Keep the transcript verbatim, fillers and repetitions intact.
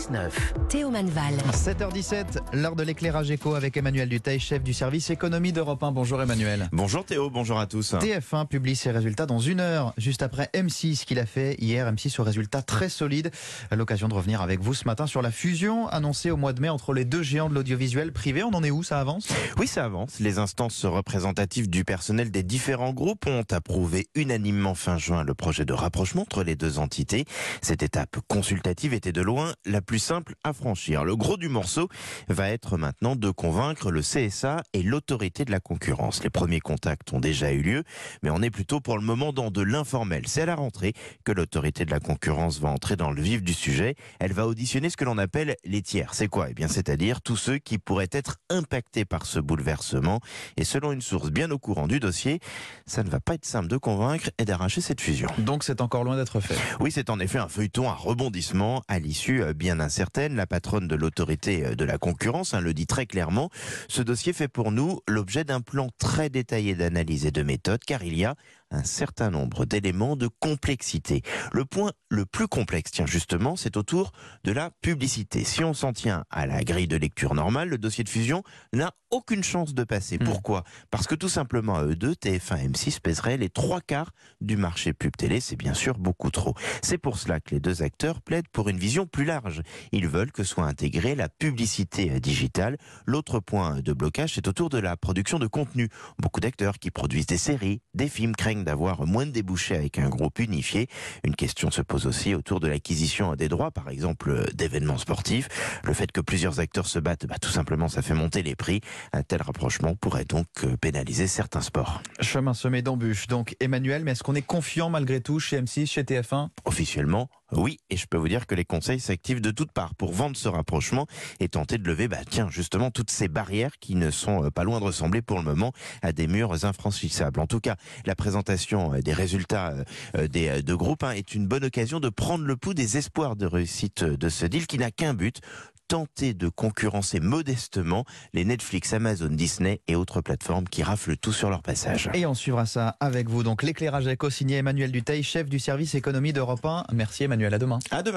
dix-neuf. Théo Manval. sept heures dix-sept, l'heure de l'éclairage éco avec Emmanuel Dutheil, chef du service économie d'Europe un. Bonjour Emmanuel. Bonjour Théo, bonjour à tous. T F un publie ses résultats dans une heure, juste après M six qu'il a fait hier. M six aux résultats très solides. L'occasion de revenir avec vous ce matin sur la fusion annoncée au mois de mai entre les deux géants de l'audiovisuel privé. On en est où, ça avance? Oui, ça avance. Les instances représentatives du personnel des différents groupes ont approuvé unanimement fin juin le projet de rapprochement entre les deux entités. Cette étape consultative était de loin la plus simple à franchir. Le gros du morceau va être maintenant de convaincre le C S A et l'autorité de la concurrence. Les premiers contacts ont déjà eu lieu, mais on est plutôt pour le moment dans de l'informel. C'est à la rentrée que l'autorité de la concurrence va entrer dans le vif du sujet. Elle va auditionner ce que l'on appelle les tiers. C'est quoi? Eh bien, c'est-à-dire tous ceux qui pourraient être impactés par ce bouleversement. Et selon une source bien au courant du dossier, ça ne va pas être simple de convaincre et d'arracher cette fusion. Donc c'est encore loin d'être fait. Oui, c'est en effet un feuilleton à rebondissement à l'issue bien incertaine. La patronne de l'autorité de la concurrence hein, le dit très clairement. Ce dossier fait pour nous l'objet d'un plan très détaillé d'analyse et de méthode, car il y a un certain nombre d'éléments de complexité. Le point le plus complexe, tiens justement, c'est autour de la publicité. Si on s'en tient à la grille de lecture normale, le dossier de fusion n'a aucune chance de passer. Mmh. Pourquoi? Parce que tout simplement à eux deux, T F un et M six pèseraient les trois quarts du marché pub télé. C'est bien sûr beaucoup trop. C'est pour cela que les deux acteurs plaident pour une vision plus large. Ils veulent que soit intégrée la publicité digitale. L'autre point de blocage, c'est autour de la production de contenu. Beaucoup d'acteurs qui produisent des séries, des films craignent d'avoir moins de débouchés avec un groupe unifié. Une question se pose aussi autour de l'acquisition des droits, par exemple d'événements sportifs. Le fait que plusieurs acteurs se battent, bah, tout simplement, ça fait monter les prix. Un tel rapprochement pourrait donc pénaliser certains sports. Chemin semé d'embûches, donc Emmanuel, mais est-ce qu'on est confiant malgré tout chez M six, chez T F un? Officiellement, oui, et je peux vous dire que les conseils s'activent de toutes parts pour vendre ce rapprochement et tenter de lever, bah tiens, justement, toutes ces barrières qui ne sont pas loin de ressembler pour le moment à des murs infranchissables. En tout cas, la présentation des résultats des deux groupes hein, est une bonne occasion de prendre le pouls des espoirs de réussite de ce deal qui n'a qu'un but: tenter de concurrencer modestement les Netflix, Amazon, Disney et autres plateformes qui raflent tout sur leur passage. Et on suivra ça avec vous. Donc l'éclairage éco signé Emmanuel Dutheil, chef du service économie d'Europe un. Merci Emmanuel, à demain. À demain.